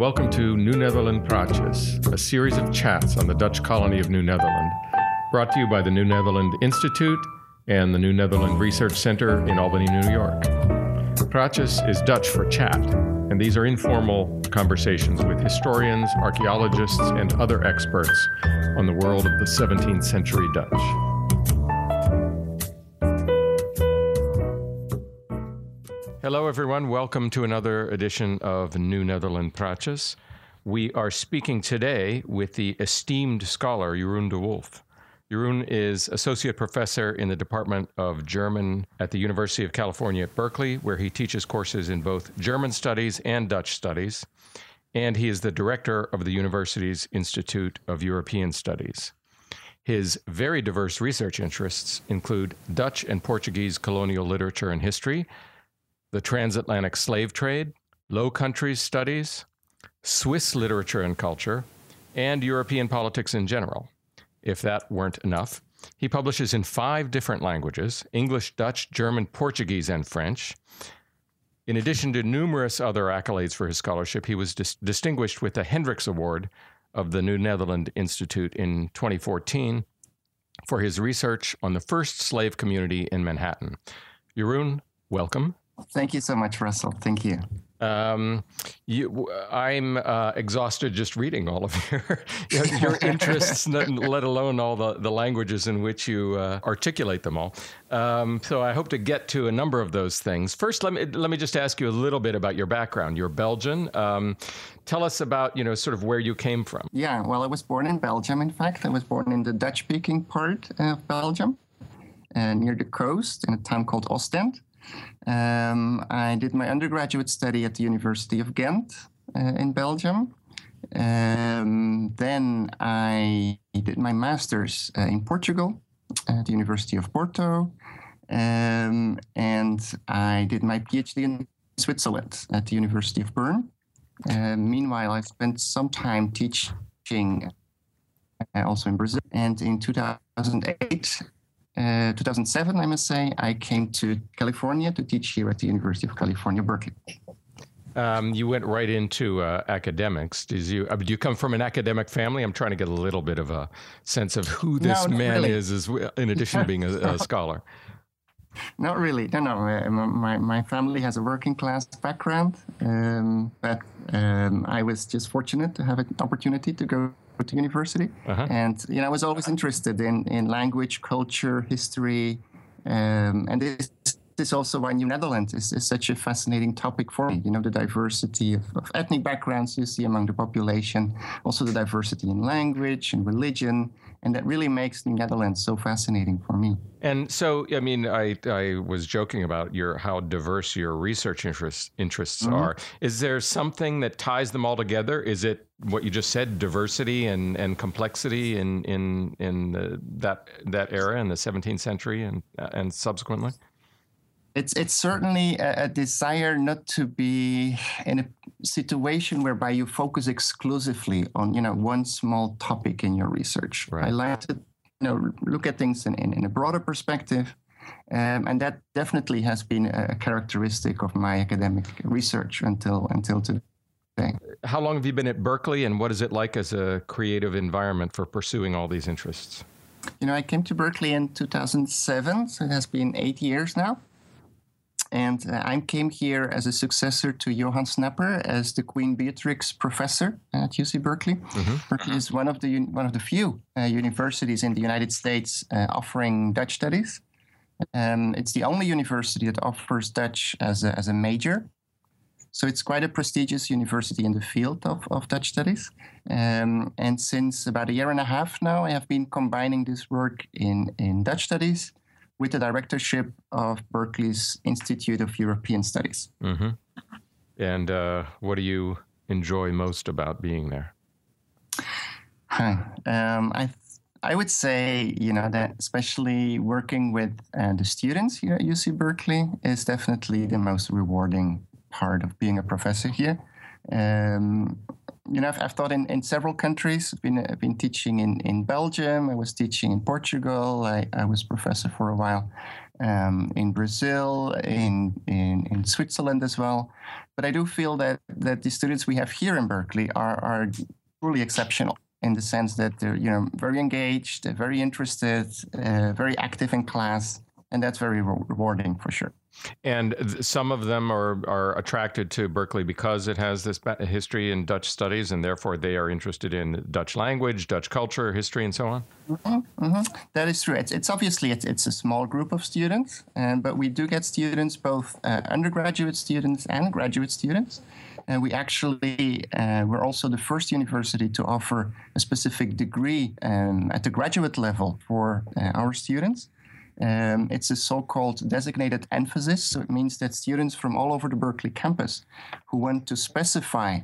welcome to New Netherland Praatjes, a series of chats on the Dutch colony of New Netherland, brought to you by the New Netherland Institute and the New Netherland Research Center in Albany, New York. Praatjes is Dutch for chat, and these are informal conversations with historians, archaeologists, and other experts on the world of the 17th century Dutch. Hello, everyone. Welcome to another edition of New Netherland Praatjes. We are speaking today with the esteemed scholar Jeroen de Wolf. Jeroen is associate professor in the Department of German at the University of California at Berkeley, where he teaches courses in both German studies and Dutch studies. And he is the director of the university's Institute of European Studies. His very diverse research interests include Dutch and Portuguese colonial literature and history, the transatlantic slave trade, Low Countries studies, Swiss literature and culture, and European politics in general. If that weren't enough, he publishes in 5 different languages: English, Dutch, German, Portuguese, and French. In addition to numerous other accolades for his scholarship, he was distinguished with the Hendricks Award of the New Netherland Institute in 2014 for his research on the first slave community in Manhattan. Jeroen, welcome. Thank you so much, Russell. Thank you. I'm exhausted just reading all of your interests, let alone all the languages in which you articulate them all. So I hope to get to a number of those things. First, let me just ask you a little bit about your background. You're Belgian. Tell us about, sort of where you came from. Yeah, well, I was born in Belgium, in fact. I was born in the Dutch-speaking part of Belgium, near the coast, in a town called Ostend. I did my undergraduate study at the University of Ghent in Belgium. Then I did my master's in Portugal at the University of Porto. And I did my PhD in Switzerland at the University of Bern. Meanwhile, I spent some time teaching also in Brazil. And in 2007, I must say, I came to California to teach here at the University of California, Berkeley. You went right into academics. Do you come from an academic family? I'm trying to get a little bit of a sense of who this man really is, in addition to being a scholar. Not really. No. My family has a working class background, but I was just fortunate to have an opportunity to go to university. Uh-huh. And, I was always interested in language, culture, history. And this is also why New Netherlands is such a fascinating topic for me. The diversity of ethnic backgrounds you see among the population, also the diversity in language and religion. And that really makes New Netherlands so fascinating for me. And so, I was joking about how diverse your research interests mm-hmm. are. Is there something that ties them all together? Is it what you just said, diversity and complexity in that era in the 17th century and subsequently? It's certainly a desire not to be in a situation whereby you focus exclusively on one small topic in your research. Right. I like to look at things in a broader perspective, and that definitely has been a characteristic of my academic research until today. How long have you been at Berkeley, and what is it like as a creative environment for pursuing all these interests? I came to Berkeley in 2007, so it has been 8 years now. And I came here as a successor to Johann Snapper as the Queen Beatrix Professor at UC Berkeley. Mm-hmm. Berkeley is one of the few universities in the United States offering Dutch studies. It's the only university that offers Dutch as a major. So it's quite a prestigious university in the field of Dutch studies. And since about a year and a half now, I have been combining this work in Dutch studies with the directorship of Berkeley's Institute of European Studies. Mm-hmm. And what do you enjoy most about being there? I would say, that especially working with the students here at UC Berkeley is definitely the most rewarding part of being a professor here. I've taught in several countries. I've been teaching in Belgium. I was teaching in Portugal. I was professor for a while in Brazil, in Switzerland as well. But I do feel that the students we have here in Berkeley are truly exceptional in the sense that they're very engaged, they're very interested, very active in class, and that's very rewarding for sure. And some of them are attracted to Berkeley because it has this history in Dutch studies, and therefore they are interested in Dutch language, Dutch culture, history, and so on? Mm-hmm, mm-hmm. That is true. It's obviously a small group of students, but we do get students, both undergraduate students and graduate students. And we actually, we're also the first university to offer a specific degree at the graduate level for our students. It's a so-called designated emphasis. So it means that students from all over the Berkeley campus who want to specify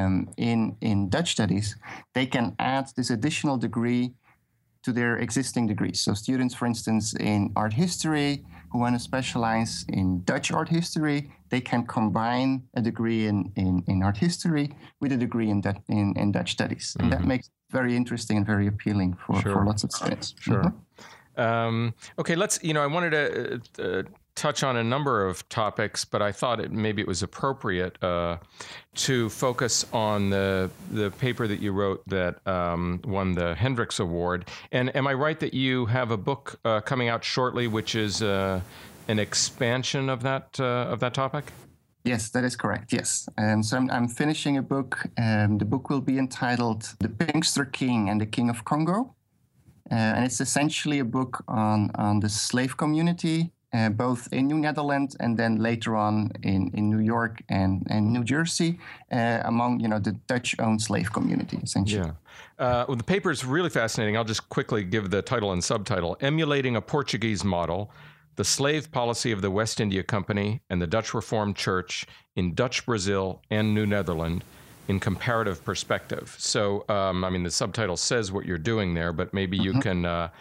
in Dutch studies, they can add this additional degree to their existing degrees. So students, for instance, in art history who want to specialize in Dutch art history, they can combine a degree in art history with a degree in Dutch studies. And that makes it very interesting and very appealing for lots of students. Sure. Mm-hmm. Okay, I wanted to touch on a number of topics, but I thought maybe it was appropriate to focus on the paper that you wrote that won the Hendricks Award. And am I right that you have a book coming out shortly, which is an expansion of that topic? Yes, that is correct. Yes. So I'm finishing a book. The book will be entitled The Pinkster King and the King of Congo. And it's essentially a book on the slave community, both in New Netherlands and then later on in New York and New Jersey, among the Dutch-owned slave community, essentially. Yeah. Well, the paper is really fascinating. I'll just quickly give the title and subtitle: Emulating a Portuguese Model, the Slave Policy of the West India Company and the Dutch Reformed Church in Dutch Brazil and New Netherland, in comparative perspective. So, the subtitle says what you're doing there, but maybe you can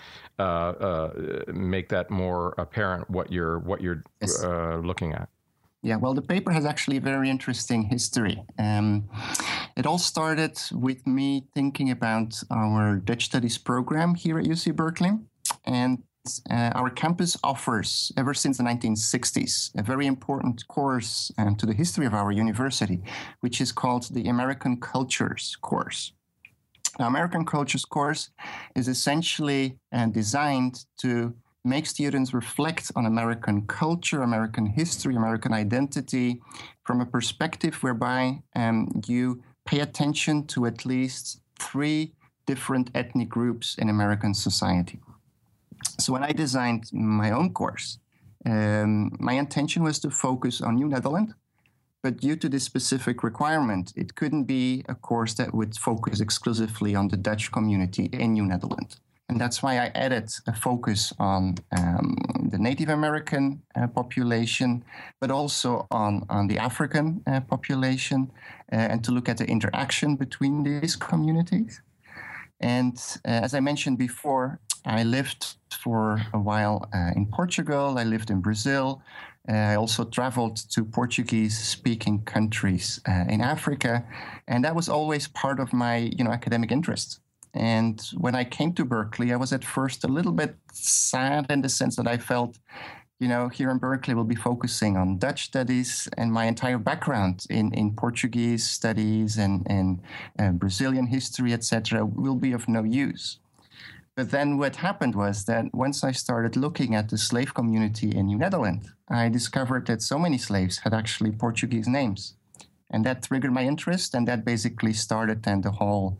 make that more apparent what you're yes. Looking at. Yeah, well, the paper has actually a very interesting history. It all started with me thinking about our Dutch Studies program here at UC Berkeley, and our campus offers, ever since the 1960s, a very important course to the history of our university, which is called the American Cultures course. The American Cultures course is essentially designed to make students reflect on American culture, American history, American identity from a perspective whereby you pay attention to at least 3 different ethnic groups in American society. So when I designed my own course, my intention was to focus on New Netherlands, but due to this specific requirement, it couldn't be a course that would focus exclusively on the Dutch community in New Netherlands. And that's why I added a focus on the Native American population, but also on the African population, and to look at the interaction between these communities. And as I mentioned before, I lived for a while in Portugal. I lived in Brazil. I also traveled to Portuguese-speaking countries in Africa, and that was always part of my, academic interest. And when I came to Berkeley, I was at first a little bit sad in the sense that I felt, here in Berkeley, we'll be focusing on Dutch studies, and my entire background in Portuguese studies and Brazilian history, etc., will be of no use. But then what happened was that once I started looking at the slave community in New Netherlands, I discovered that so many slaves had actually Portuguese names. And that triggered my interest, and that basically started then the whole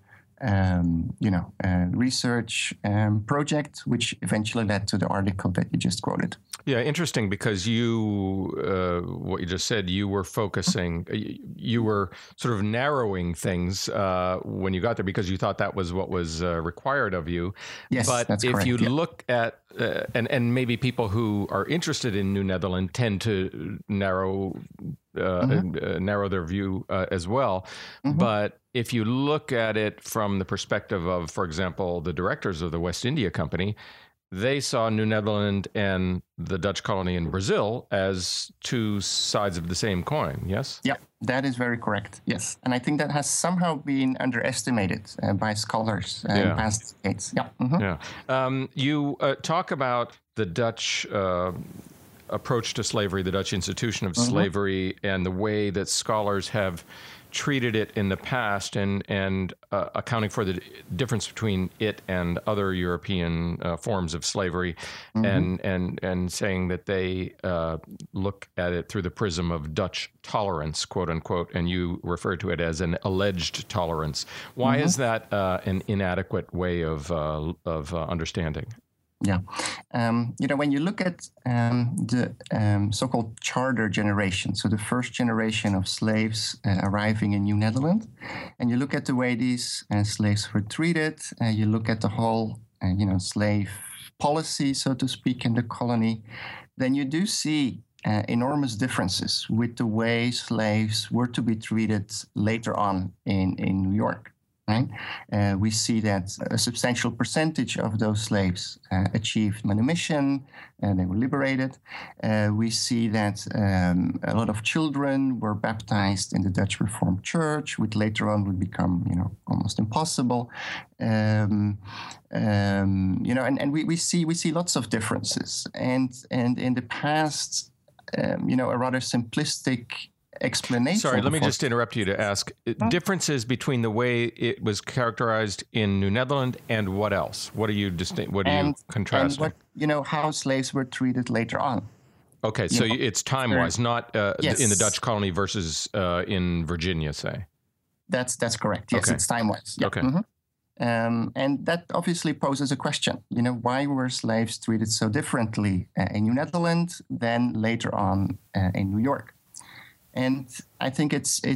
research project, which eventually led to the article that you just quoted. Yeah, interesting, because what you just said, you were focusing, you were sort of narrowing things when you got there because you thought that was what was required of you. Yes, but that's if correct, you look at, and maybe people who are interested in New Netherlands tend to narrow their view as well. Mm-hmm. But if you look at it from the perspective of, for example, the directors of the West India Company, they saw New Netherland and the Dutch colony in Brazil as two sides of the same coin, yes? Yeah, that is very correct, yes. And I think that has somehow been underestimated by scholars in past decades. Yeah. Mm-hmm. Yeah. You talk about the Dutch approach to slavery, the Dutch institution of slavery, and the way that scholars have treated it in the past, and accounting for the difference between it and other European forms of slavery, and saying that they look at it through the prism of Dutch tolerance, quote unquote, and you refer to it as an alleged tolerance. Why is that an inadequate way of understanding? Yeah. When you look at the so-called charter generation, so the first generation of slaves arriving in New Netherland, and you look at the way these slaves were treated, you look at the whole, slave policy, so to speak, in the colony, then you do see enormous differences with the way slaves were to be treated later on in New York. Right? We see that a substantial percentage of those slaves achieved manumission and they were liberated. We see that a lot of children were baptized in the Dutch Reformed Church, which later on would become, almost impossible. And we see lots of differences. And in the past, a rather simplistic explanation. Sorry, let me just interrupt you to ask differences between the way it was characterized in New Netherland and what else? What are you contrasting? And how slaves were treated later on. Okay, so it's time-wise, not in the Dutch colony versus in Virginia, say. That's correct. Yes, it's time-wise. Yeah. Okay. And that obviously poses a question. Why were slaves treated so differently in New Netherland than later on in New York? And I think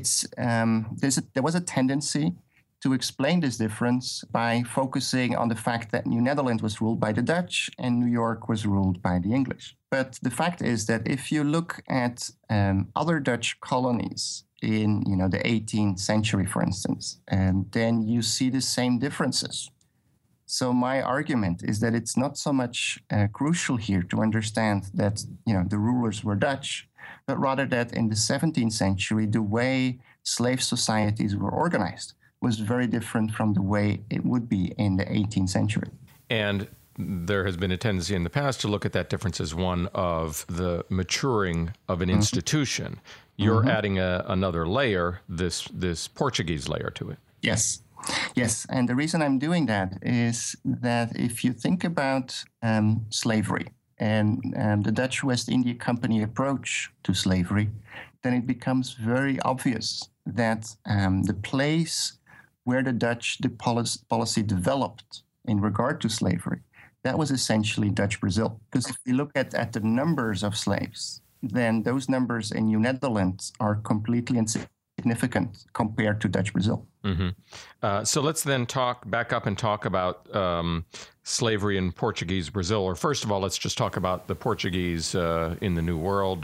there was a tendency to explain this difference by focusing on the fact that New Netherland was ruled by the Dutch and New York was ruled by the English. But the fact is that if you look at other Dutch colonies in the 18th century, for instance, then you see the same differences. So my argument is that it's not so much crucial here to understand that the rulers were Dutch, but rather that in the 17th century, the way slave societies were organized was very different from the way it would be in the 18th century. And there has been a tendency in the past to look at that difference as one of the maturing of an institution. You're adding another layer, this Portuguese layer to it. Yes. And the reason I'm doing that is that if you think about slavery, and the Dutch West India Company approach to slavery, then it becomes very obvious that the place where the policy developed in regard to slavery, that was essentially Dutch Brazil. Because if you look at the numbers of slaves, then those numbers in New Netherlands are completely insignificant compared to Dutch Brazil. So let's then back up and talk about slavery in Portuguese Brazil. Or first of all, let's just talk about the Portuguese in the New World,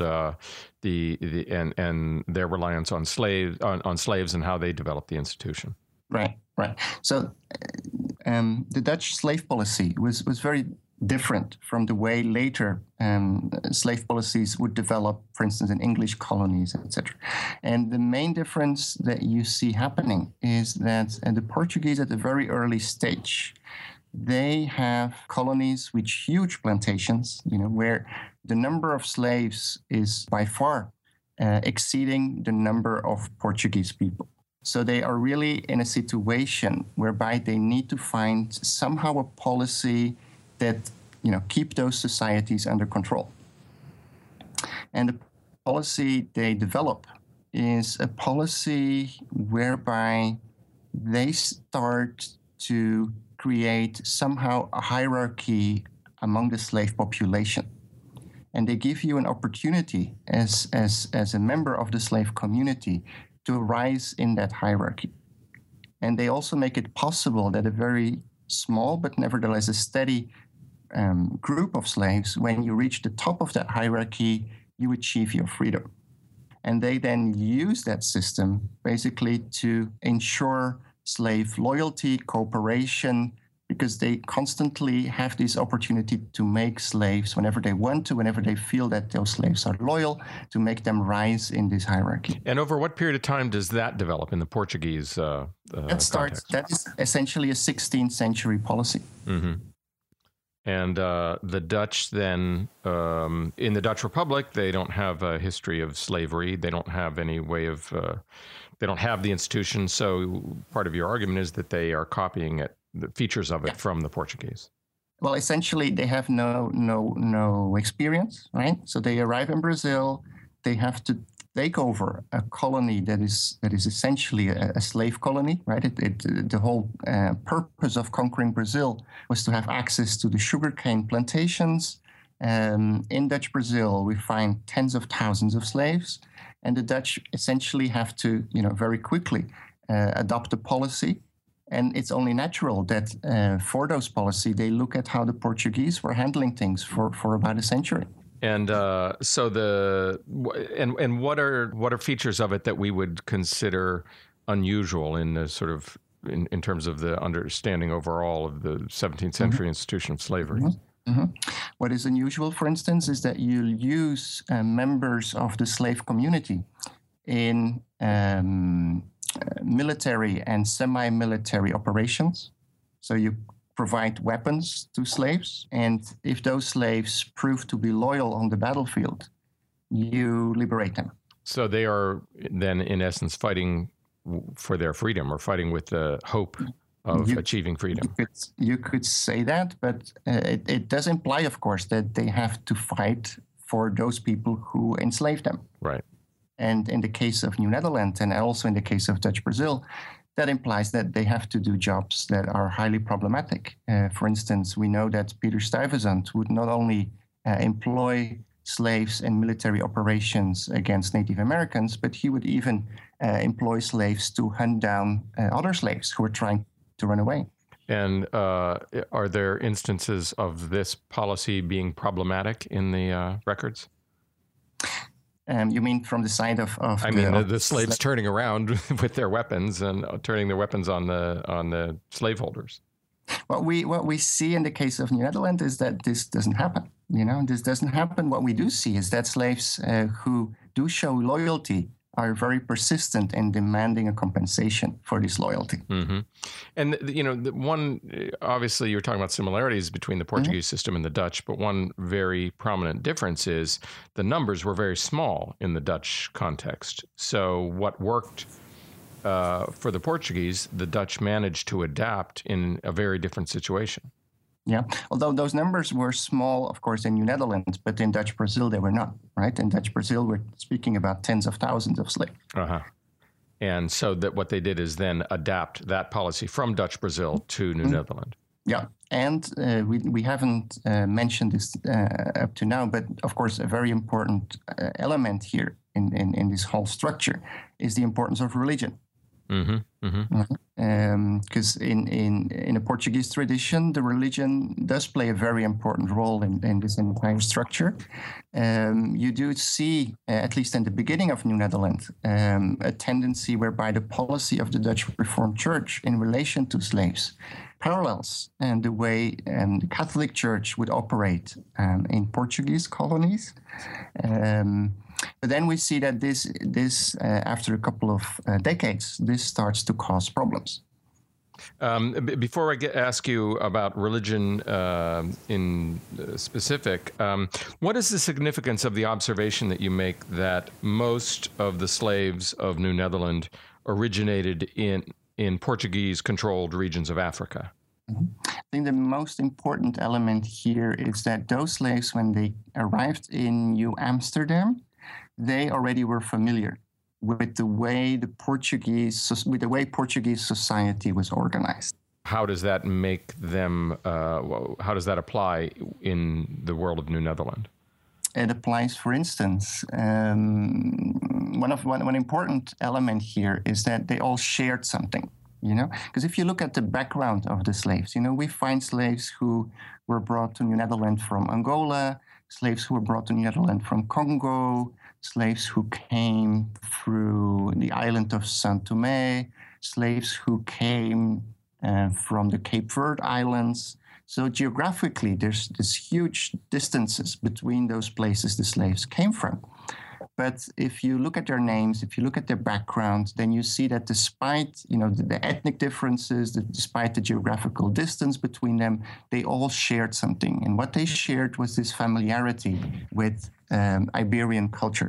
and their reliance on slaves and how they developed the institution. Right. So the Dutch slave policy was very different from the way later slave policies would develop, for instance, in English colonies, etc. And the main difference that you see happening is that the Portuguese at a very early stage, they have colonies with huge plantations, where the number of slaves is by far exceeding the number of Portuguese people. So they are really in a situation whereby they need to find somehow a policy that keep those societies under control. And the policy they develop is a policy whereby they start to create somehow a hierarchy among the slave population. And they give you an opportunity as a member of the slave community to rise in that hierarchy. And they also make it possible that a very small, but nevertheless a steady group of slaves, when you reach the top of that hierarchy, you achieve your freedom. And they then use that system basically to ensure slave loyalty, cooperation, because they constantly have this opportunity to make slaves whenever they want to, whenever they feel that those slaves are loyal, to make them rise in this hierarchy. And over what period of time does that develop in the Portuguese context? That is essentially a 16th century policy. Mm-hmm. And the Dutch then, in the Dutch Republic, they don't have a history of slavery. They don't have any way of, they don't have the institution. So part of your argument is that they are copying it, the features of it from the Portuguese. Well, essentially, they have no experience, right? So they arrive in Brazil. They have to take over a colony that is essentially a slave colony, right? The whole purpose of conquering Brazil was to have access to the sugarcane plantations. In Dutch Brazil, we find tens of thousands of slaves, and the Dutch essentially have to, very quickly adopt a policy. And it's only natural that for those policy, they look at how the Portuguese were handling things for about a century. And so what are features of it that we would consider unusual in the sort of in terms of the understanding overall of the 17th century institution of slavery? What is unusual, for instance, is that you use members of the slave community in military and semi-military operations. So you provide weapons to slaves, and if those slaves prove to be loyal on the battlefield, you liberate them. So they are then, in essence, fighting for their freedom, or fighting with the hope of achieving freedom. You could say that, but it does imply, of course, that they have to fight for those people who enslaved them. Right. And in the case of New Netherlands, and also in the case of Dutch Brazil, that implies that they have to do jobs that are highly problematic. For instance, we know that Peter Stuyvesant would not only employ slaves in military operations against Native Americans, but he would even employ slaves to hunt down other slaves who were trying to run away. And are there instances of this policy being problematic in the records? You mean from the side of the slaves turning around with their weapons and turning their weapons on the slaveholders? What we see in the case of New Netherlands is that this doesn't happen. This doesn't happen. What we do see is that slaves who do show loyalty are very persistent in demanding a compensation for this loyalty. Mm-hmm. And, the one, obviously you're talking about similarities between the Portuguese system and the Dutch, but one very prominent difference is the numbers were very small in the Dutch context. So what worked for the Portuguese, the Dutch managed to adapt in a very different situation. Yeah, although those numbers were small, of course, in New Netherlands, but in Dutch Brazil, they were not, right? In Dutch Brazil, we're speaking about tens of thousands of slaves. Uh-huh. And so that what they did is then adapt that policy from Dutch Brazil to New Netherlands. Yeah, and we haven't mentioned this up to now, but of course, a very important element here in this whole structure is the importance of religion. Because in a Portuguese tradition, the religion does play a very important role in this entire structure. You do see, at least in the beginning of New Netherlands, a tendency whereby the policy of the Dutch Reformed Church in relation to slaves parallels and the way the Catholic Church would operate in Portuguese colonies. But then we see that this after a couple of decades, this starts to cause problems. Before I ask you about religion in specific, what is the significance of the observation that you make that most of the slaves of New Netherland originated in Portuguese-controlled regions of Africa? I think the most important element here is that those slaves, when they arrived in New Amsterdam, they already were familiar with the way Portuguese society was organized. How does that make them? How does that apply in the world of New Netherland? It applies, for instance, one important element here is that they all shared something. Because if you look at the background of the slaves, we find slaves who were brought to New Netherland from Angola, slaves who were brought to New Netherland from Congo, slaves who came through the island of Saint Tomé, slaves who came from the Cape Verde Islands. So geographically, there's this huge distances between those places the slaves came from. But if you look at their names, if you look at their background, then you see that despite the ethnic differences, despite the geographical distance between them, they all shared something. And what they shared was this familiarity with Iberian culture.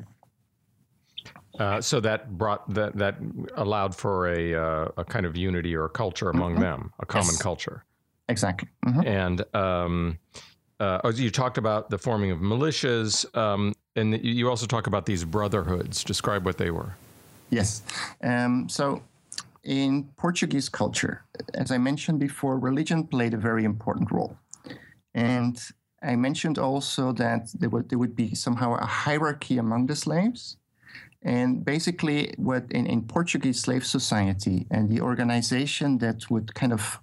So that allowed for a kind of unity or a culture among them, a common culture. Exactly. Mm-hmm. And you talked about the forming of militias, and you also talk about these brotherhoods. Describe what they were. Yes. So in Portuguese culture, as I mentioned before, religion played a very important role. And I mentioned also that there would be somehow a hierarchy among the slaves. And basically what in Portuguese slave society and the organization that would kind of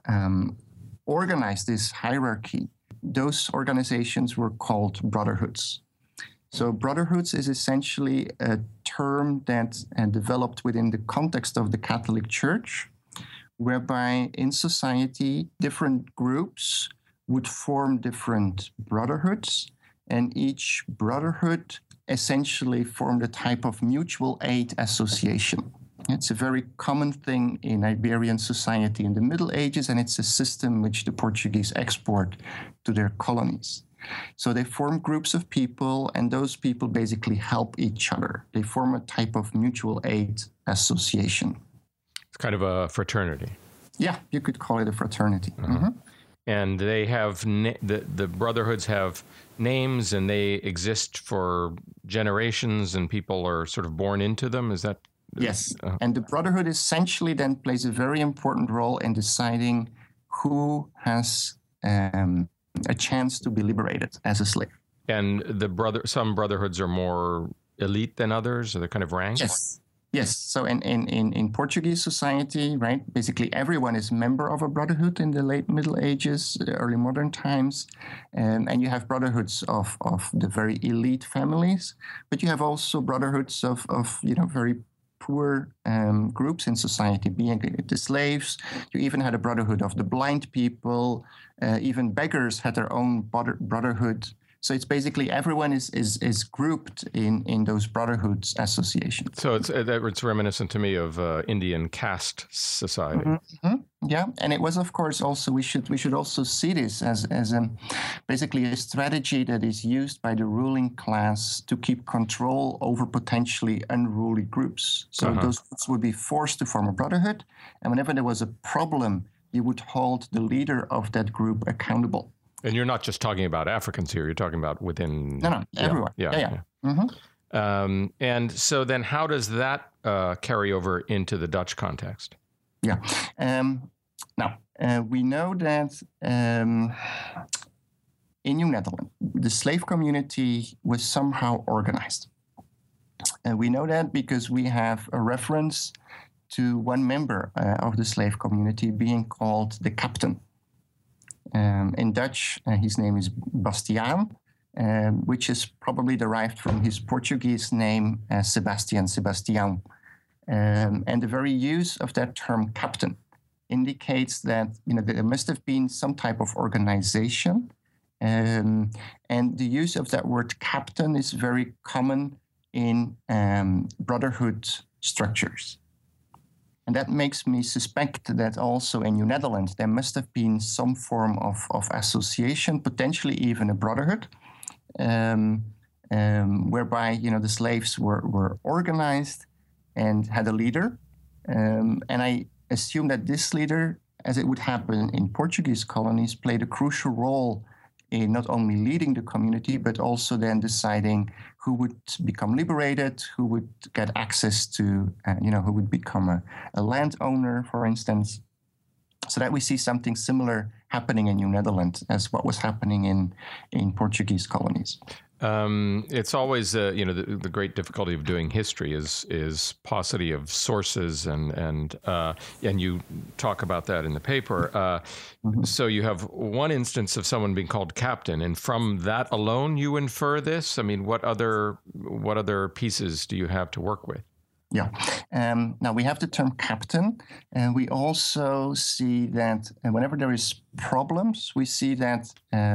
organize this hierarchy, those organizations were called brotherhoods. So brotherhoods is essentially a term that developed within the context of the Catholic Church, whereby in society, different groups would form different brotherhoods, and each brotherhood essentially formed a type of mutual aid association. It's a very common thing in Iberian society in the Middle Ages, and it's a system which the Portuguese export to their colonies. So they form groups of people, and those people basically help each other. They form a type of mutual aid association. It's kind of a fraternity. Yeah, you could call it a fraternity. Uh-huh. Mm-hmm. And they have the brotherhoods have names, and they exist for generations, and people are sort of born into them. Is that? Yes. And the brotherhood essentially then plays a very important role in deciding who has a chance to be liberated as a slave. And some brotherhoods are more elite than others, or they're kind of ranked? Yes. So in Portuguese society, right, basically everyone is member of a brotherhood in the late Middle Ages, early modern times. And you have brotherhoods of the very elite families, but you have also brotherhoods of very poor groups in society, being the slaves. You even had a brotherhood of the blind people. Even beggars had their own brotherhood. So it's basically everyone is grouped in those brotherhoods associations. So it's reminiscent to me of Indian caste society. Mm-hmm. Yeah, and it was, of course, also we should also see this as basically a strategy that is used by the ruling class to keep control over potentially unruly groups. So those groups would be forced to form a brotherhood, and whenever there was a problem, you would hold the leader of that group accountable. And you're not just talking about Africans here. You're talking about within... No, everyone. Yeah. Mm-hmm. And so then how does that carry over into the Dutch context? Yeah. Now, we know that in New Netherlands, the slave community was somehow organized. And we know that because we have a reference to one member of the slave community being called the captain. In Dutch, his name is Bastiaan, which is probably derived from his Portuguese name, Sebastião. And the very use of that term captain indicates that there must have been some type of organization. And the use of that word captain is very common in brotherhood structures. And that makes me suspect that also in New Netherlands, there must have been some form of association, potentially even a brotherhood, whereby, the slaves were organized and had a leader. And I assume that this leader, as it would happen in Portuguese colonies, played a crucial role in not only leading the community, but also then deciding who would become liberated, who would get access to, who would become a landowner, for instance. So that we see something similar happening in New Netherlands as what was happening in Portuguese colonies. It's always, the great difficulty of doing history is paucity of sources, and you talk about that in the paper. So you have one instance of someone being called captain, and from that alone, you infer this. I mean, what other pieces do you have to work with? Yeah. Now we have the term captain, and we also see that whenever there is problems, we see that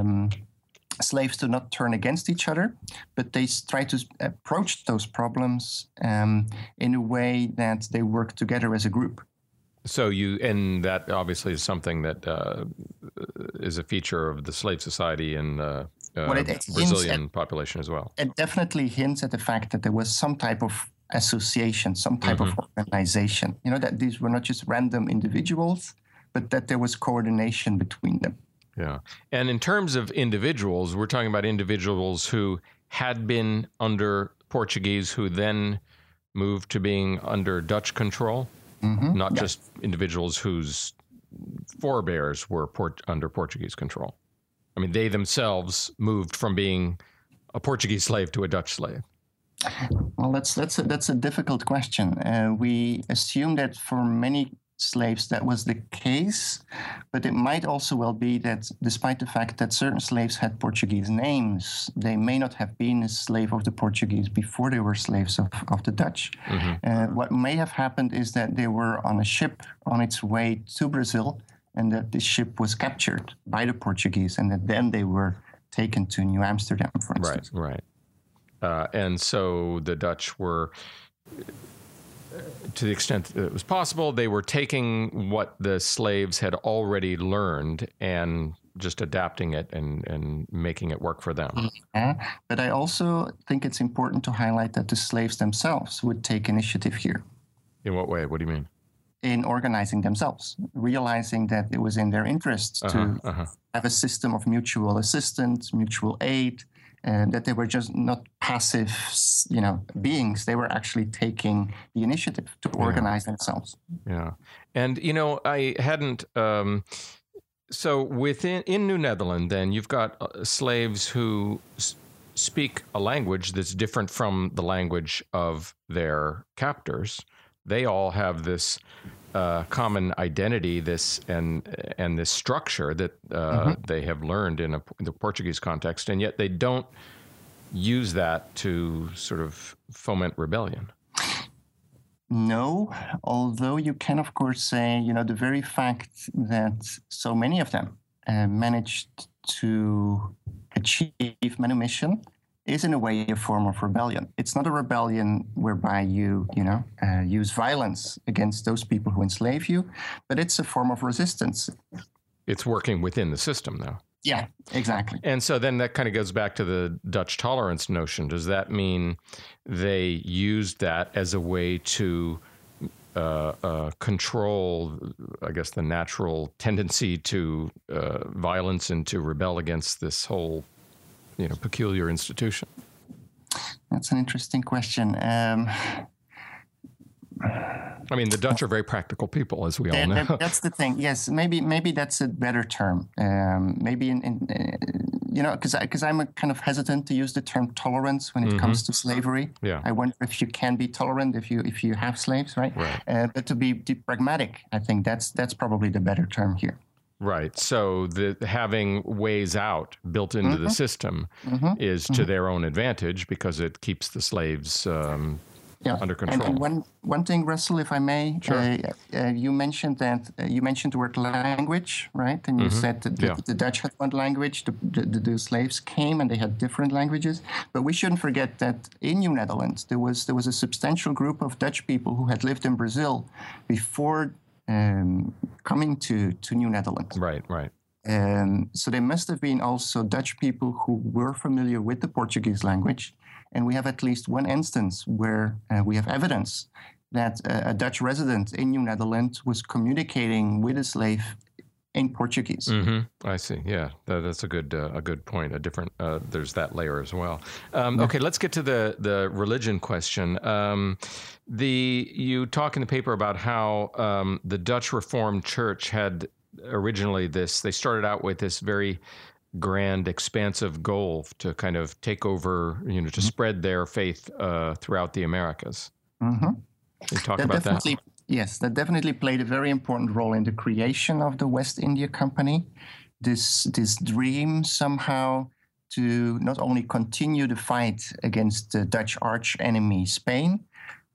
slaves do not turn against each other, but they try to approach those problems in a way that they work together as a group. So and that obviously is something that is a feature of the slave society in Brazilian population as well. It definitely hints at the fact that there was some type of association, some type of organization. You know, that these were not just random individuals, but that there was coordination between them. Yeah. And in terms of individuals, we're talking about individuals who had been under Portuguese, who then moved to being under Dutch control, not just individuals whose forebears were under Portuguese control. I mean, they themselves moved from being a Portuguese slave to a Dutch slave. Well, that's a difficult question. We assume that for many slaves that was the case, but it might also well be that despite the fact that certain slaves had Portuguese names, they may not have been a slave of the Portuguese before they were slaves of the Dutch. What may have happened is that they were on a ship on its way to Brazil, and that the ship was captured by the Portuguese, and that then they were taken to New Amsterdam, for instance. Right. And so the Dutch were, to the extent that it was possible, they were taking what the slaves had already learned and just adapting it and making it work for them. But I also think it's important to highlight that the slaves themselves would take initiative here. In what way? What do you mean? In organizing themselves, realizing that it was in their interests to have a system of mutual assistance, mutual aid, and that they were just not passive, beings. They were actually taking the initiative to organize themselves. Yeah. And, I hadn't... So in New Netherland, then, you've got slaves who speak a language that's different from the language of their captors. They all have this common identity, and this structure that they have learned in the Portuguese context, and yet they don't use that to sort of foment rebellion. No, although you can, of course, say, the very fact that so many of them managed to achieve manumission is in a way a form of rebellion. It's not a rebellion whereby you use violence against those people who enslave you, but it's a form of resistance. It's working within the system, though. Yeah, exactly. And so then that kind of goes back to the Dutch tolerance notion. Does that mean they used that as a way to control, I guess, the natural tendency to violence and to rebel against this whole peculiar institution? That's an interesting question. I mean, the Dutch are very practical people, as we all know. That's the thing. Yes, maybe that's a better term. Maybe because I'm kind of hesitant to use the term tolerance when it comes to slavery. Yeah. I wonder if you can be tolerant if you have slaves, right? But to be pragmatic, I think that's probably the better term here. Right. So having ways out built into the system is to their own advantage because it keeps the slaves under control. And one thing, Russell, if I may, sure. You mentioned the word language, right? And you said that the Dutch had one language, the slaves came and they had different languages. But we shouldn't forget that in New Netherlands there was a substantial group of Dutch people who had lived in Brazil before coming to New Netherlands. Right. So there must have been also Dutch people who were familiar with the Portuguese language. And we have at least one instance where we have evidence that a Dutch resident in New Netherlands was communicating with a slave in Portuguese. I see. Yeah, that's a good point. A different there's that layer as well. Okay, let's get to the religion question. You talk in the paper about how the Dutch Reformed Church had originally they started out with this very grand, expansive goal to kind of take over, to spread their faith throughout the Americas. Can you talk about that? Yes, that definitely played a very important role in the creation of the West India Company. This dream somehow to not only continue the fight against the Dutch arch enemy Spain,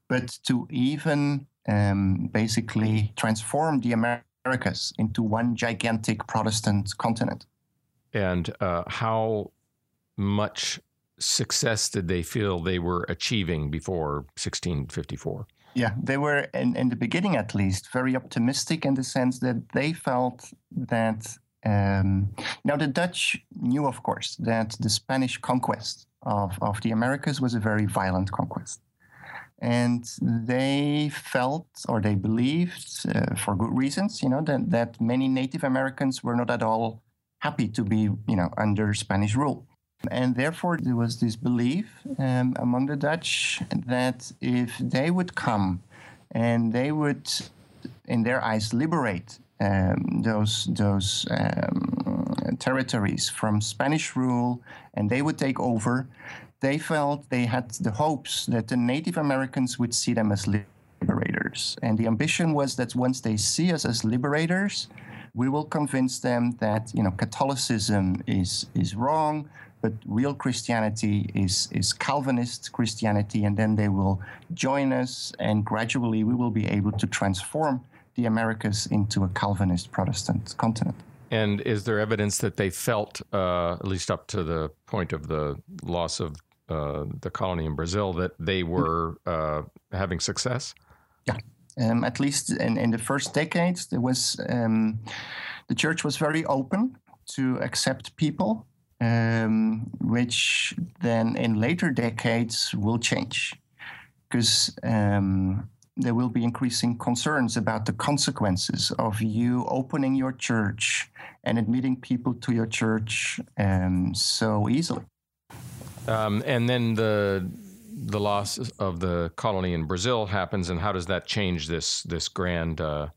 but to even basically transform the Americas into one gigantic Protestant continent. And how much success did they feel they were achieving before 1654? Yeah, they were, in the beginning at least, very optimistic in the sense that they felt that, now the Dutch knew, of course, that the Spanish conquest of the Americas was a very violent conquest. And they felt, or they believed, for good reasons, that many Native Americans were not at all happy to be, under Spanish rule. And therefore, there was this belief among the Dutch that if they would come and they would, in their eyes, liberate those territories from Spanish rule, and they would take over, they felt they had the hopes that the Native Americans would see them as liberators. And the ambition was that once they see us as liberators, we will convince them that Catholicism is wrong, but real Christianity is Calvinist Christianity, and then they will join us, and gradually we will be able to transform the Americas into a Calvinist Protestant continent. And is there evidence that they felt, at least up to the point of the loss of the colony in Brazil, that they were having success? Yeah. At least in the first decades, there was the church was very open to accept people, which then in later decades will change, because there will be increasing concerns about the consequences of you opening your church and admitting people to your church so easily. And then the loss of the colony in Brazil happens, and how does that change this grand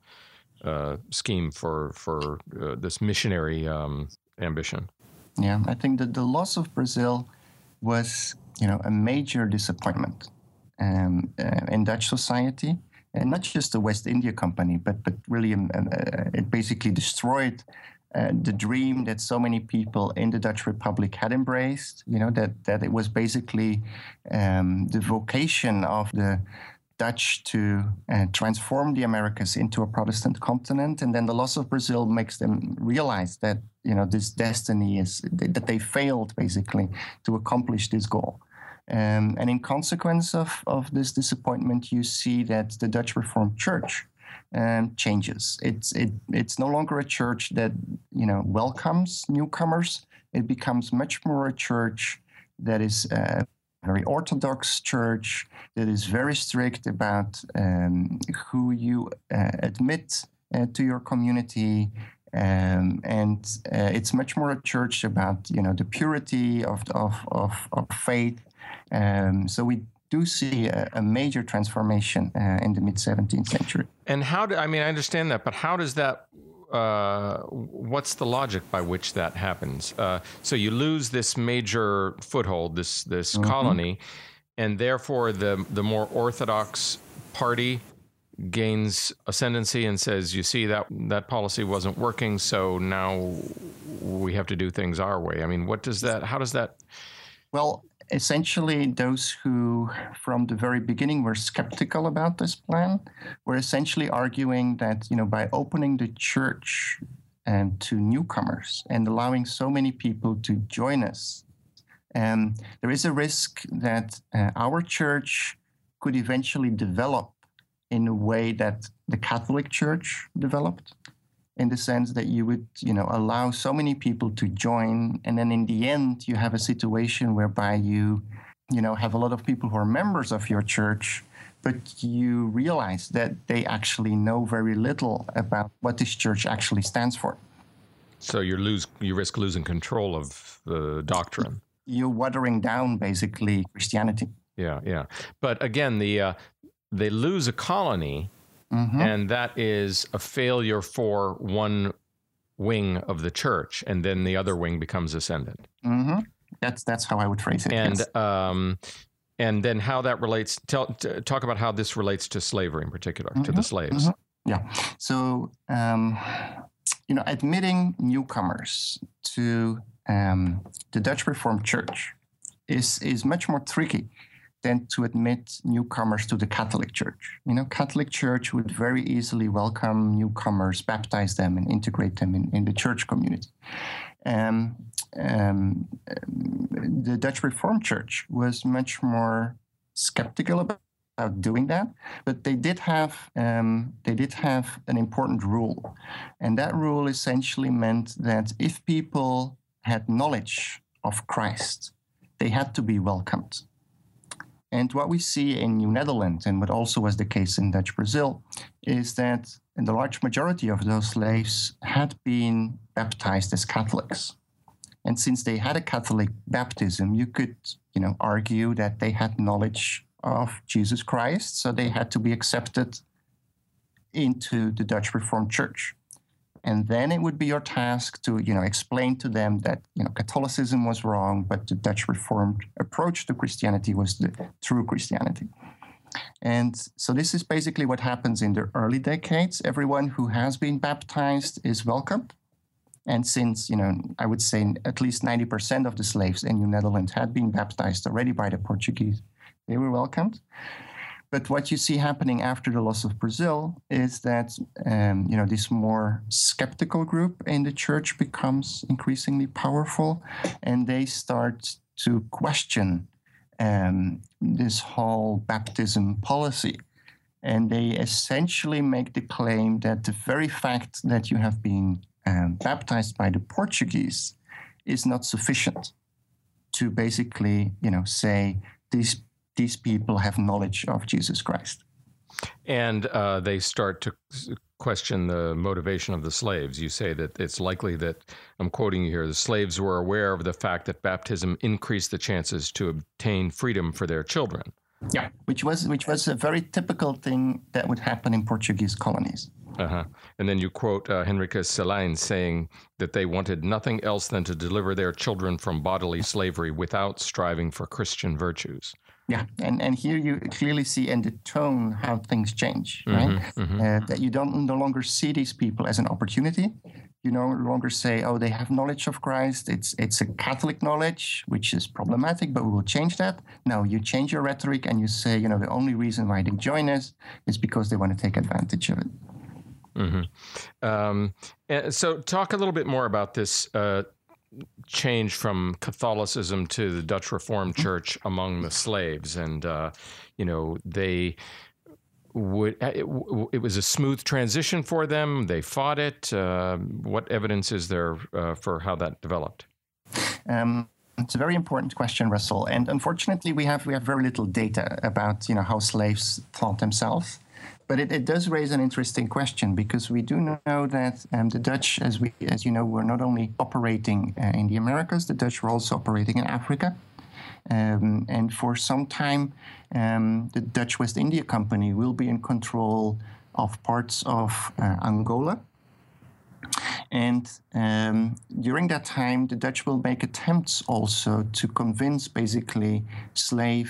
scheme for this missionary ambition? Yeah, I think that the loss of Brazil was, a major disappointment in Dutch society, and not just the West India Company, but really it basically destroyed the dream that so many people in the Dutch Republic had embraced. That it was basically the vocation of the Dutch to transform the Americas into a Protestant continent, and then the loss of Brazil makes them realize that this destiny is that they failed basically to accomplish this goal. And in consequence of this disappointment, you see that the Dutch Reformed Church changes. It's no longer a church that welcomes newcomers. It becomes much more a church that is a very orthodox church, that is very strict about who you admit to your community. And it's much more a church about the purity of faith. So we do see a major transformation in the mid-17th century. And I understand that, but how does that? What's the logic by which that happens? So you lose this major foothold, this mm-hmm. colony, and therefore the more orthodox party gains ascendancy and says, you see, that policy wasn't working, so now we have to do things our way. I mean, how does that? Well, essentially, those who from the very beginning were skeptical about this plan were essentially arguing that, by opening the church to newcomers and allowing so many people to join us, there is a risk that our church could eventually develop in a way that the Catholic Church developed, in the sense that you would, allow so many people to join, and then in the end, you have a situation whereby you have a lot of people who are members of your church, but you realize that they actually know very little about what this church actually stands for. So you risk losing control of the doctrine. You're watering down basically Christianity. Yeah. But again, they lose a colony. Mm-hmm. And that is a failure for one wing of the church, and then the other wing becomes ascendant. Mm-hmm. That's how I would phrase it. And yes. And then how that relates. Talk about how this relates to slavery in particular, mm-hmm. to the slaves. Mm-hmm. Yeah. So admitting newcomers to the Dutch Reformed Church is much more tricky extent to admit newcomers to the Catholic Church. Catholic Church would very easily welcome newcomers, baptize them, and integrate them in the church community. The Dutch Reformed Church was much more skeptical about doing that, but they did have an important rule, and that rule essentially meant that if people had knowledge of Christ, they had to be welcomed. And what we see in New Netherlands, and what also was the case in Dutch Brazil, is that the large majority of those slaves had been baptized as Catholics. And since they had a Catholic baptism, you could, argue that they had knowledge of Jesus Christ, so they had to be accepted into the Dutch Reformed Church. And then it would be your task to, explain to them that, Catholicism was wrong, but the Dutch Reformed approach to Christianity was the true Christianity. And so this is basically what happens in the early decades. Everyone who has been baptized is welcomed. And since, I would say at least 90% of the slaves in New Netherlands had been baptized already by the Portuguese, they were welcomed. But what you see happening after the loss of Brazil is that, this more skeptical group in the church becomes increasingly powerful, and they start to question this whole baptism policy. And they essentially make the claim that the very fact that you have been baptized by the Portuguese is not sufficient to basically, say these people have knowledge of Jesus Christ. And they start to question the motivation of the slaves. You say that it's likely that, I'm quoting you here, the slaves were aware of the fact that baptism increased the chances to obtain freedom for their children. Yeah, which was a very typical thing that would happen in Portuguese colonies. And then you quote Henricus Selijn saying that they wanted nothing else than to deliver their children from bodily slavery without striving for Christian virtues. Yeah, and here you clearly see in the tone how things change, right? That you no longer see these people as an opportunity. You no longer say, oh, they have knowledge of Christ. It's a Catholic knowledge, which is problematic, but we will change that. No, you change your rhetoric and you say, the only reason why they join us is because they want to take advantage of it. So talk a little bit more about this change from Catholicism to the Dutch Reformed Church among the slaves. And, they would, it was a smooth transition for them. They fought it. What evidence is there for how that developed? It's a very important question, Russell. And unfortunately, we have very little data about, how slaves thought themselves. But it does raise an interesting question, because we do know that the Dutch, as you know, were not only operating in the Americas, the Dutch were also operating in Africa. And for some time, the Dutch West India Company will be in control of parts of Angola. And during that time, the Dutch will make attempts also to convince basically slave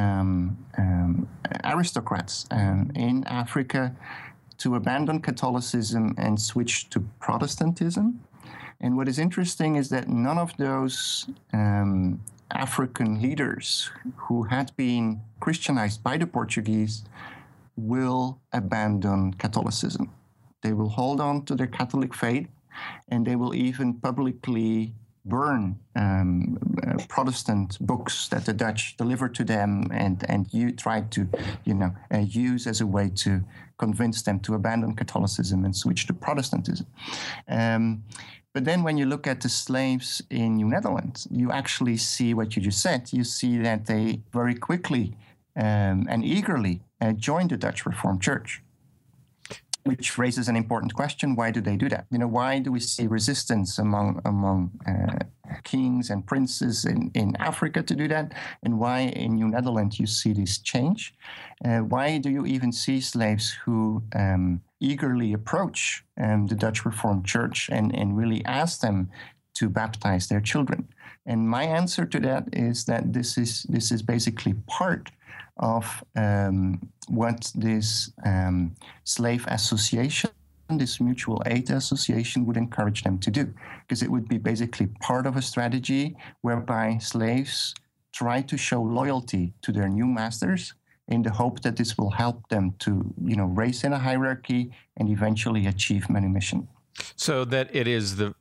aristocrats in Africa to abandon Catholicism and switch to Protestantism. And what is interesting is that none of those African leaders who had been Christianized by the Portuguese will abandon Catholicism. They will hold on to their Catholic faith, and they will even publicly burn Protestant books that the Dutch delivered to them, and you tried to, use as a way to convince them to abandon Catholicism and switch to Protestantism. But then when you look at the slaves in New Netherlands, you actually see what you just said. You see that they very quickly and eagerly joined the Dutch Reformed Church, which raises an important question. Why do they do that? Why do we see resistance among kings and princes in Africa to do that? And why in New Netherlands you see this change? Why do you even see slaves who eagerly approach the Dutch Reformed Church and really ask them to baptize their children? And my answer to that is that this is basically part of what this slave association, this mutual aid association, would encourage them to do, because it would be basically part of a strategy whereby slaves try to show loyalty to their new masters in the hope that this will help them to, raise in a hierarchy and eventually achieve manumission. So that it is the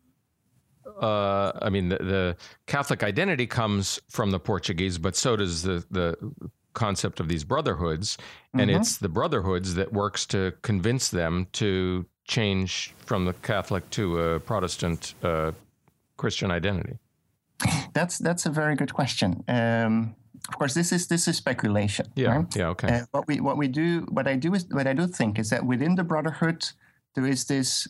Catholic identity comes from the Portuguese, but so does the concept of these brotherhoods. And it's the brotherhoods that works to convince them to change from the Catholic to a Protestant Christian identity. That's a very good question. Of course, this is speculation. Yeah. Right? Yeah. Okay. What I do think is that within the brotherhood there is this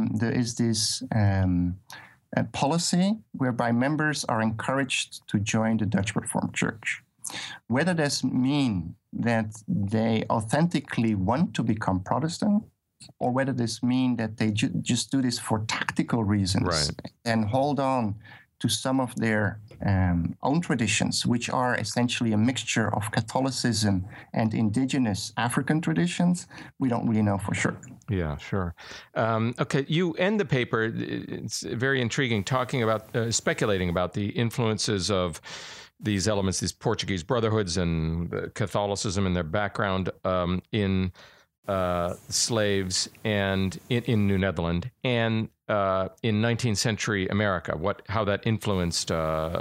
policy whereby members are encouraged to join the Dutch Reformed Church. Whether this means that they authentically want to become Protestant, or whether this means that they just do this for tactical reasons, right, and hold on to some of their own traditions, which are essentially a mixture of Catholicism and indigenous African traditions, we don't really know for sure. Yeah, sure. Okay, you end the paper, it's very intriguing, talking about, speculating about the influences of these elements, these Portuguese brotherhoods and Catholicism and their background in slaves and in New Netherland and in 19th century America, how that influenced,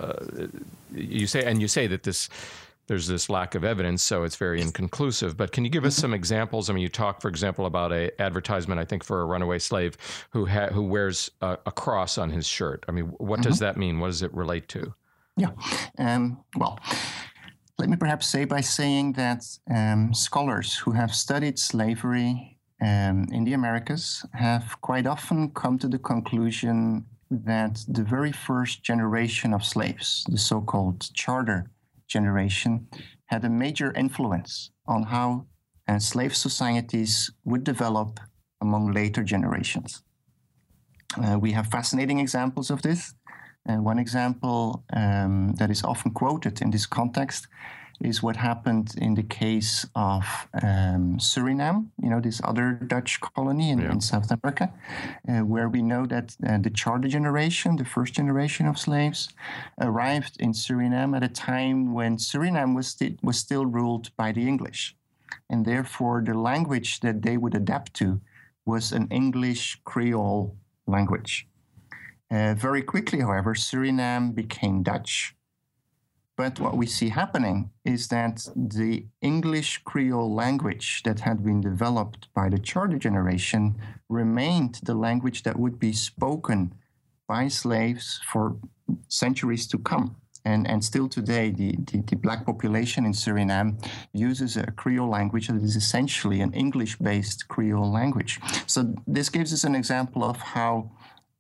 you say that there's this lack of evidence, so it's very inconclusive. But can you give us some examples? I mean, you talk, for example, about an advertisement, I think, for a runaway slave who wears a cross on his shirt. I mean, what does that mean? What does it relate to? Yeah, well, let me perhaps say by saying that scholars who have studied slavery in the Americas have quite often come to the conclusion that the very first generation of slaves, the so-called charter generation, had a major influence on how slave societies would develop among later generations. We have fascinating examples of this. One example that is often quoted in this context is what happened in the case of Suriname, this other Dutch colony in South America, where we know that the charter generation, the first generation of slaves, arrived in Suriname at a time when Suriname was still ruled by the English. And therefore, the language that they would adapt to was an English Creole language. Very quickly, however, Suriname became Dutch. But what we see happening is that the English Creole language that had been developed by the charter generation remained the language that would be spoken by slaves for centuries to come. And still today, the black population in Suriname uses a Creole language that is essentially an English-based Creole language. So this gives us an example of how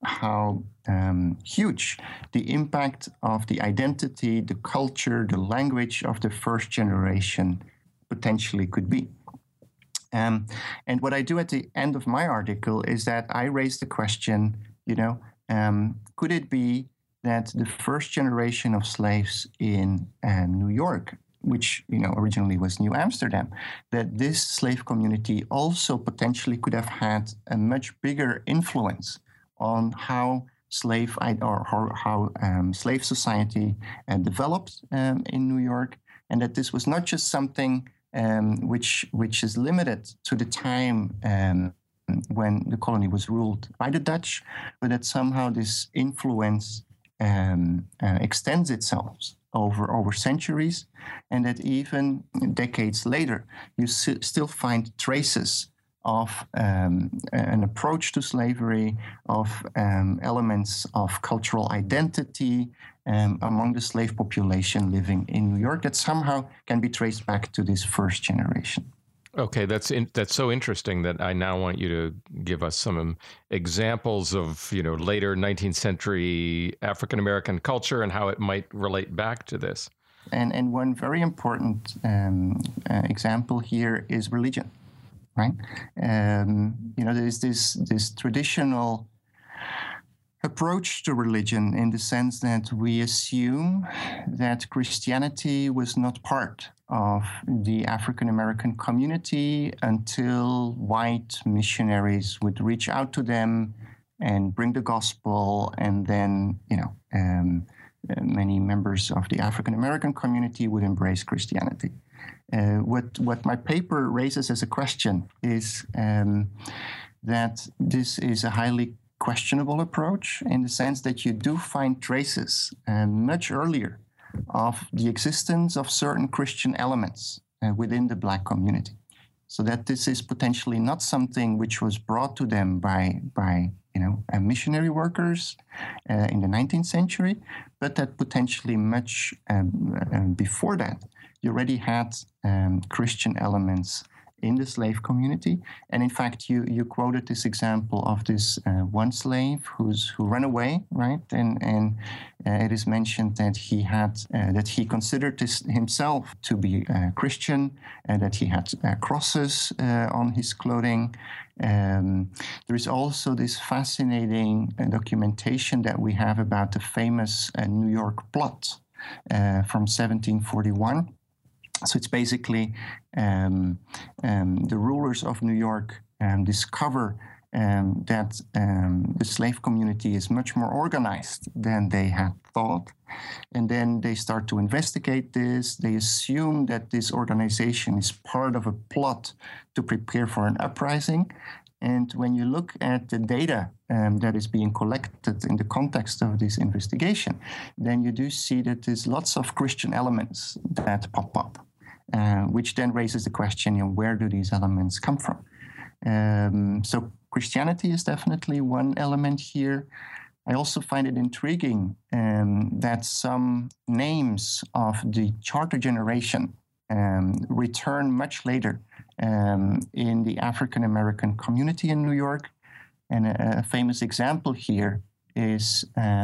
huge the impact of the identity, the culture, the language of the first generation potentially could be. And what I do at the end of my article is that I raise the question, could it be that the first generation of slaves in New York, which originally was New Amsterdam, that this slave community also potentially could have had a much bigger influence on how slave society developed in New York, and that this was not just something which is limited to the time when the colony was ruled by the Dutch, but that somehow this influence extends itself over centuries, and that even decades later you still find traces of an approach to slavery, of elements of cultural identity among the slave population living in New York that somehow can be traced back to this first generation. Okay, that's so interesting that I now want you to give us some examples of later 19th century African American culture and how it might relate back to this. And one very important example here is religion. Right, there's this traditional approach to religion in the sense that we assume that Christianity was not part of the African American community until white missionaries would reach out to them and bring the gospel, and then many members of the African American community would embrace Christianity. What my paper raises as a question is that this is a highly questionable approach in the sense that you do find traces much earlier of the existence of certain Christian elements within the Black community. So that this is potentially not something which was brought to them by missionary workers in the 19th century, but that potentially much before that, you already had Christian elements in the slave community. And in fact, you quoted this example of this one slave who ran away, right? And it is mentioned that he considered himself to be Christian, and that he had crosses on his clothing. There is also this fascinating documentation that we have about the famous New York plot from 1741. So it's basically the rulers of New York discover that the slave community is much more organized than they had thought. And then they start to investigate this. They assume that this organization is part of a plot to prepare for an uprising. And when you look at the data that is being collected in the context of this investigation, then you do see that there's lots of Christian elements that pop up. Which then raises the question, where do these elements come from? So Christianity is definitely one element here. I also find it intriguing that some names of the charter generation return much later in the African American community in New York. And a famous example here is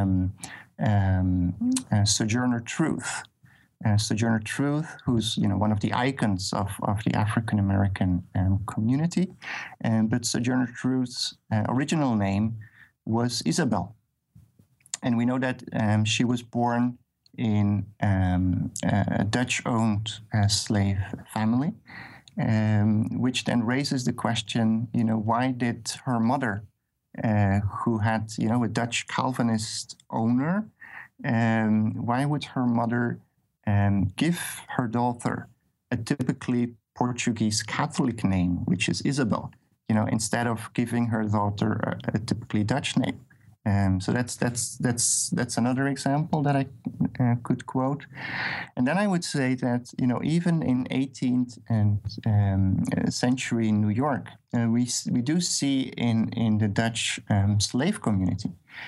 Sojourner Truth. Sojourner Truth, who's one of the icons of the African American community, but Sojourner Truth's original name was Isabel, and we know that she was born in a Dutch-owned slave family, which then raises the question: why did her mother, who had a Dutch Calvinist owner, why would her mother give her daughter a typically Portuguese Catholic name, which is Isabel, instead of giving her daughter a typically Dutch name? So that's another example that I could quote. And then I would say that even in 18th century New York, we do see in the Dutch slave community.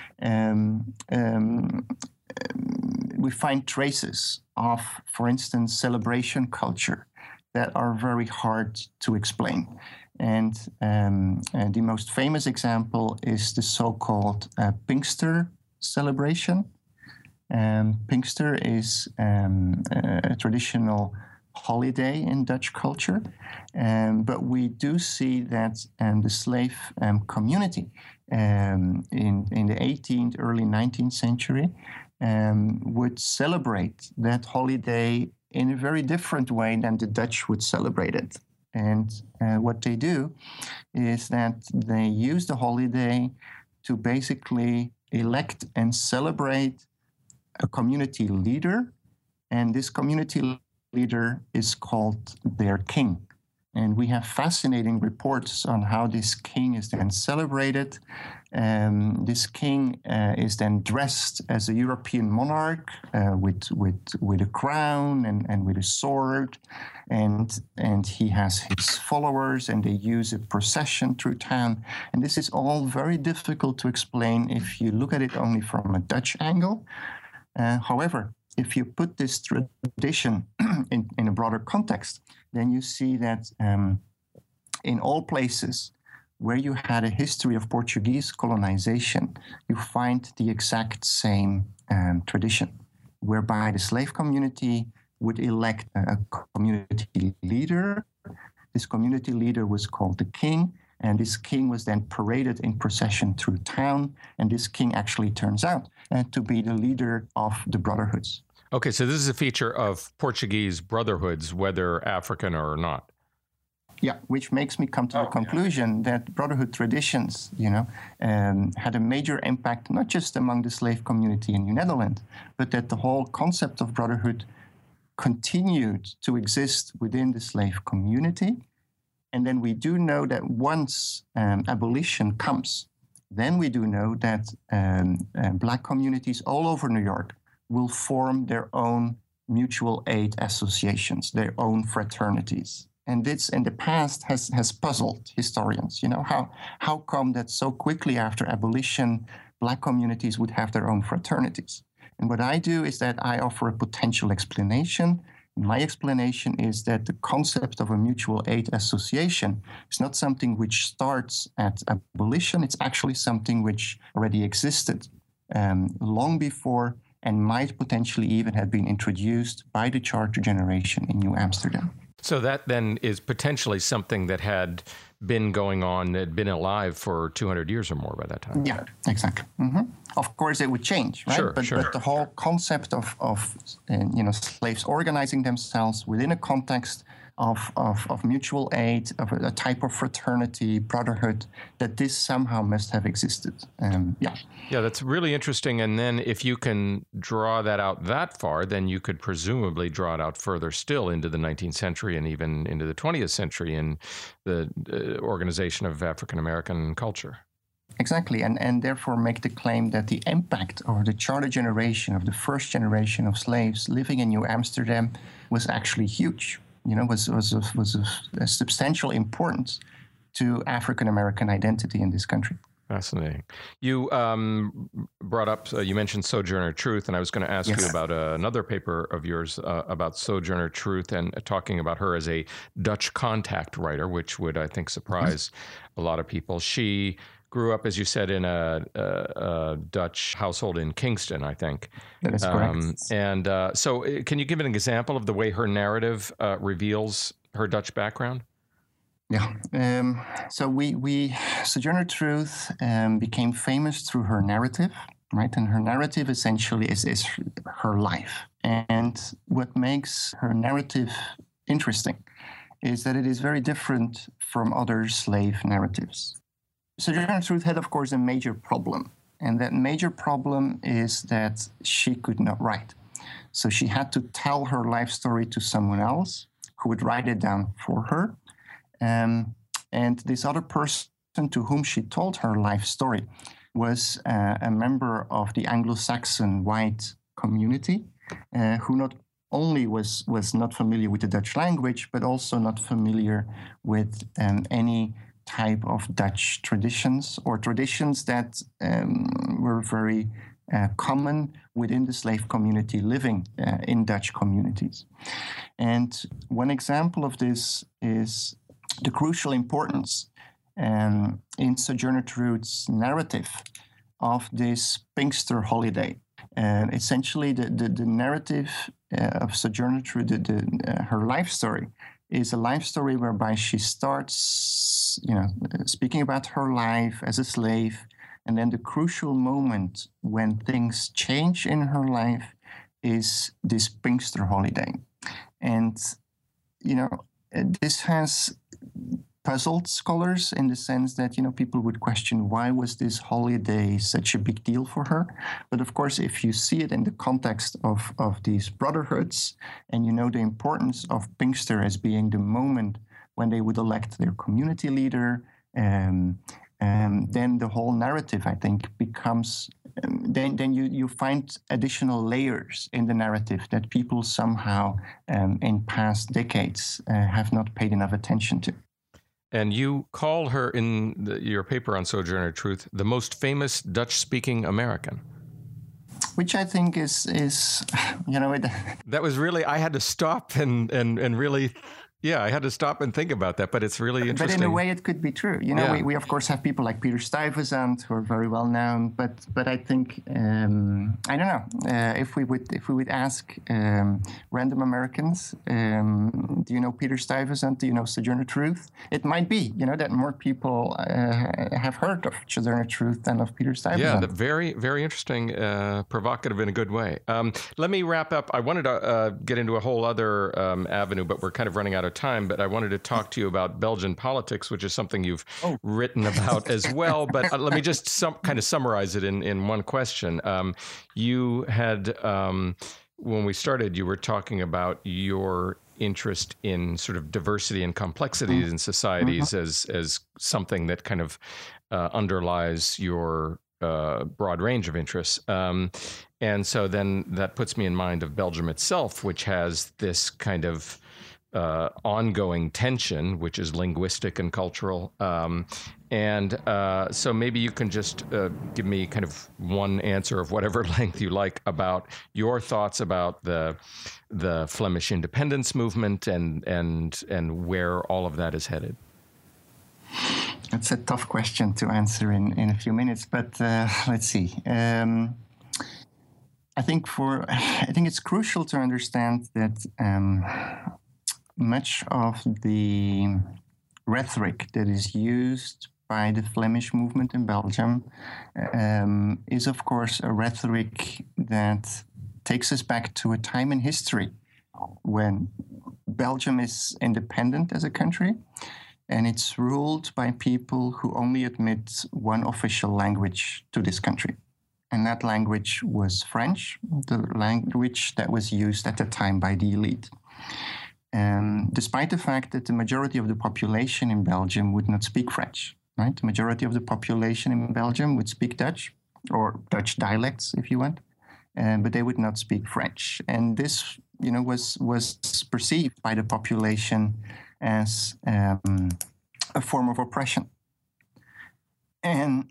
We find traces of, for instance, celebration culture that are very hard to explain. And the most famous example is the so-called Pinkster celebration. Pinkster is a traditional holiday in Dutch culture, but we do see that the slave community in the 18th, early 19th century would celebrate that holiday in a very different way than the Dutch would celebrate it. And what they do is that they use the holiday to basically elect and celebrate a community leader. And this community leader is called their king. And we have fascinating reports on how this king is then celebrated. This king is then dressed as a European monarch with a crown and with a sword. And he has his followers, and they use a procession through town. And this is all very difficult to explain if you look at it only from a Dutch angle. However, if you put this tradition in a broader context, then you see that in all places where you had a history of Portuguese colonization, you find the exact same tradition, whereby the slave community would elect a community leader. This community leader was called the king, and this king was then paraded in procession through town, and this king actually turns out to be the leader of the brotherhoods. Okay, so this is a feature of Portuguese brotherhoods, whether African or not. Yeah, which makes me come to the conclusion that Brotherhood traditions, had a major impact, not just among the slave community in New Netherlands, but that the whole concept of Brotherhood continued to exist within the slave community. And then we do know that once abolition comes, then we do know that Black communities all over New York will form their own mutual aid associations, their own fraternities. And this in the past has puzzled historians. How come that so quickly after abolition, Black communities would have their own fraternities? And what I do is that I offer a potential explanation. My explanation is that the concept of a mutual aid association is not something which starts at abolition. It's actually something which already existed long before and might potentially even have been introduced by the Charter generation in New Amsterdam. So that then is potentially something that had been going on, had been alive for 200 years or more by that time. Yeah, exactly. Mm-hmm. Of course, it would change, right? Sure, but the whole concept of slaves organizing themselves within a context of mutual aid, of a type of fraternity, brotherhood, that this somehow must have existed. Yeah, that's really interesting. And then if you can draw that out that far, then you could presumably draw it out further still into the 19th century and even into the 20th century in the organization of African American culture. Exactly, and therefore make the claim that the impact of the Charter generation, of the first generation of slaves living in New Amsterdam, was actually huge. Was of a substantial importance to African American identity in this country. Fascinating. You brought up, you mentioned Sojourner Truth, and I was going to ask you about another paper of yours about Sojourner Truth and talking about her as a Dutch contact writer, which would, I think, surprise a lot of people. She grew up, as you said, in a Dutch household in Kingston, I think. That is correct. So can you give an example of the way her narrative reveals her Dutch background? Yeah. So Sojourner Truth became famous through her narrative, right? And her narrative essentially is her life. And what makes her narrative interesting is that it is very different from other slave narratives. Sojourner Truth had, of course, a major problem. And that major problem is that she could not write. So she had to tell her life story to someone else who would write it down for her. And this other person to whom she told her life story was a member of the Anglo-Saxon white community who not only was not familiar with the Dutch language, but also not familiar with any type of Dutch traditions or traditions that were very common within the slave community living in Dutch communities. And one example of this is the crucial importance in Sojourner Truth's narrative of this Pinkster holiday. Essentially, the narrative of Sojourner Truth, her life story, is a life story whereby she starts, speaking about her life as a slave, and then the crucial moment when things change in her life is this Pinkster holiday. And, this has puzzled scholars in the sense that, people would question why was this holiday such a big deal for her? But of course, if you see it in the context of these brotherhoods and the importance of Pinkster as being the moment when they would elect their community leader, then the whole narrative, I think, becomes, then you find additional layers in the narrative that people somehow in past decades have not paid enough attention to. And you call her in your paper on Sojourner Truth the most famous Dutch-speaking American. Which I think is that was really, I had to stop and really, I had to stop and think about that, but it's really interesting. But in a way, it could be true. We of course have people like Peter Stuyvesant who are very well known, but I think I don't know if we would ask random Americans, do you know Peter Stuyvesant? Do you know Sojourner Truth? It might be that more people have heard of Sojourner Truth than of Peter Stuyvesant. Yeah, very very interesting, provocative in a good way. Let me wrap up. I wanted to get into a whole other avenue, but we're kind of running out of time, but I wanted to talk to you about Belgian politics, which is something you've written about as well. But let me just kind of summarize it in one question. You had, when we started, you were talking about your interest in sort of diversity and complexities in societies as something that kind of underlies your broad range of interests. And so then that puts me in mind of Belgium itself, which has this kind of ongoing tension, which is linguistic and cultural. So maybe you can just give me kind of one answer of whatever length you like about your thoughts about the Flemish independence movement and where all of that is headed. It's a tough question to answer in a few minutes, but let's see. I think it's crucial to understand that much of the rhetoric that is used by the Flemish movement in Belgium is, of course, a rhetoric that takes us back to a time in history when Belgium is independent as a country, and it's ruled by people who only admit one official language to this country. And that language was French, the language that was used at the time by the elite. Despite the fact that the majority of the population in Belgium would not speak French, right? The majority of the population in Belgium would speak Dutch, or Dutch dialects, if you want, but they would not speak French. And this, was perceived by the population as a form of oppression. And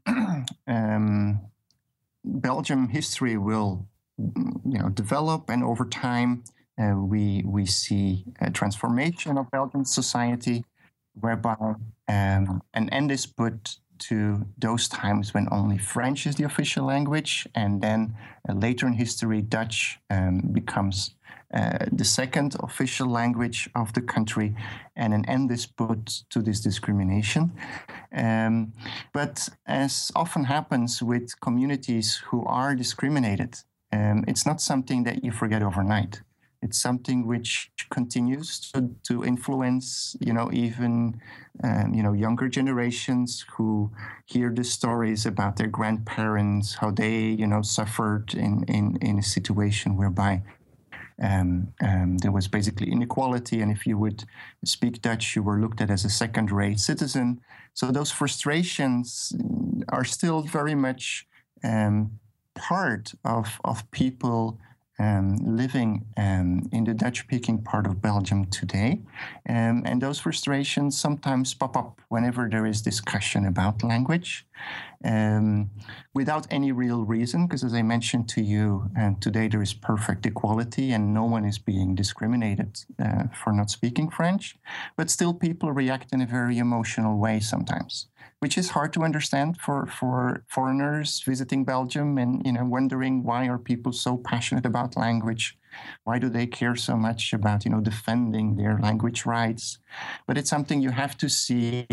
Belgium history will, develop, and over time we see a transformation of Belgian society, whereby an end is put to those times when only French is the official language, and then later in history Dutch becomes the second official language of the country, and an end is put to this discrimination. But as often happens with communities who are discriminated, it's not something that you forget overnight. It's something which continues to influence, even, younger generations who hear the stories about their grandparents, how they, suffered in a situation whereby there was basically inequality, and if you would speak Dutch, you were looked at as a second-rate citizen. So those frustrations are still very much part of people living in the Dutch-speaking part of Belgium today. And those frustrations sometimes pop up whenever there is discussion about language, without any real reason, because as I mentioned to you, today there is perfect equality and no one is being discriminated for not speaking French. But still people react in a very emotional way sometimes, which is hard to understand for foreigners visiting Belgium and wondering, why are people so passionate about language? Why do they care so much about defending their language rights? But it's something you have to see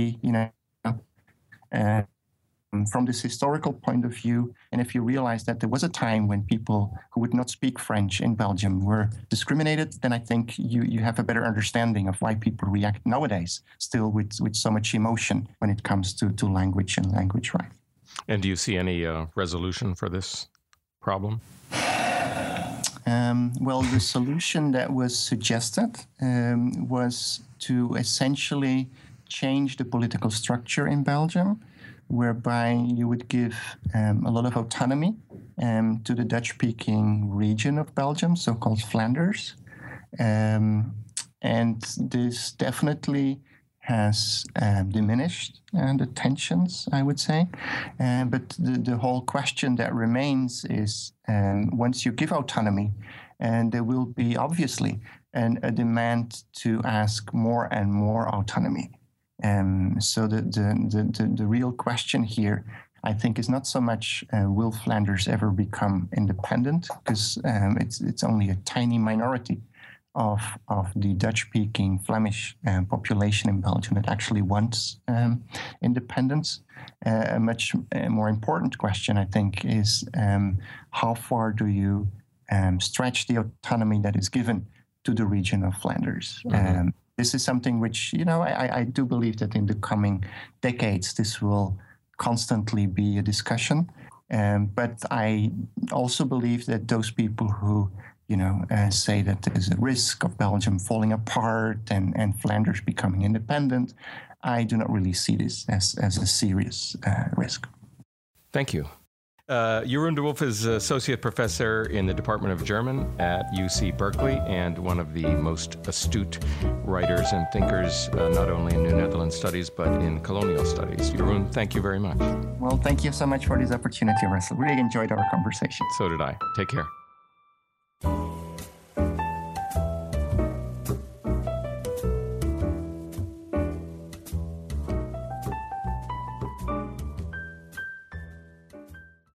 from this historical point of view. And if you realize that there was a time when people who would not speak French in Belgium were discriminated, then I think you have a better understanding of why people react nowadays still with so much emotion when it comes to language and language rights. And do you see any resolution for this problem? Well, the solution that was suggested was to essentially change the political structure in Belgium, whereby you would give a lot of autonomy to the Dutch-speaking region of Belgium, so-called Flanders. And this definitely has diminished the tensions, I would say. But the whole question that remains is, once you give autonomy, and there will be obviously a demand to ask more and more autonomy. So the real question here, I think, is not so much will Flanders ever become independent, because it's only a tiny minority of the Dutch-speaking Flemish population in Belgium that actually wants independence. A much more important question, I think, is how far do you stretch the autonomy that is given to the region of Flanders? this is something which, I do believe that in the coming decades, this will constantly be a discussion. But I also believe that those people who, say that there is a risk of Belgium falling apart and Flanders becoming independent, I do not really see this as a serious risk. Thank you. Jeroen de Wolf is Associate Professor in the Department of German at UC Berkeley and one of the most astute writers and thinkers, not only in New Netherlands studies, but in colonial studies. Jeroen, thank you very much. Well, thank you so much for this opportunity, Russell. Really enjoyed our conversation. So did I. Take care.